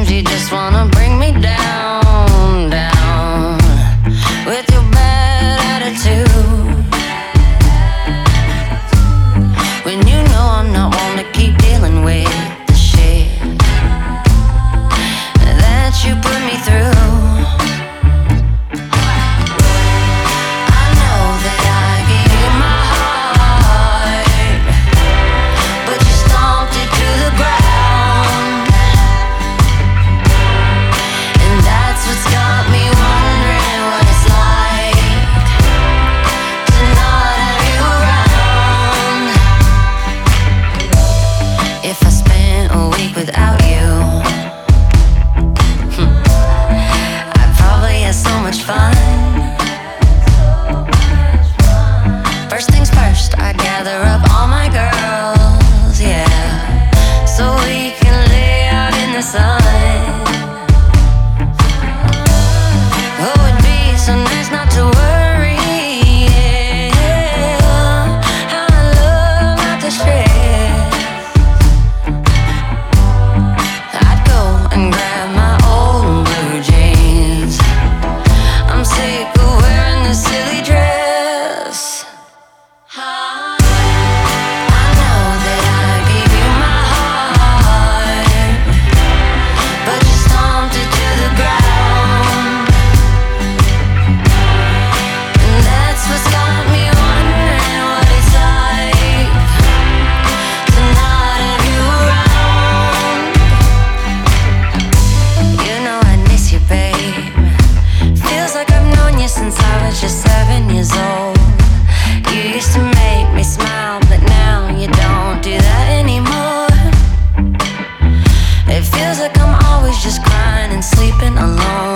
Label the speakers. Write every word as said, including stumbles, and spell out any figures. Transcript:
Speaker 1: seems you just wanna bring me down, down with your bad attitude. When you know I'm not one to keep dealing with the shit that you put me through. I know that I gave you my heart, but you stomped it to the ground. And that's what's got me wondering what it's like to not have you around. If I spent a week without you, I'd probably have so much fun. First things first, I gather up all my girls, yeah, so we can lay out in the sun. Oh, it'd be so nice not to worry, yeah, how I love not to stress. I'd go and grab my old blue jeans. I'm sick of wearing this silly dress. I know that I gave you my heart, but you stomped it to the ground. And that's what's got me wondering what it's like to not have you around. You know I miss you, babe. Feels like I've known you since I was just seven years old. You used to make me smile, but now you don't do that anymore. It feels like I'm always just crying and sleeping alone.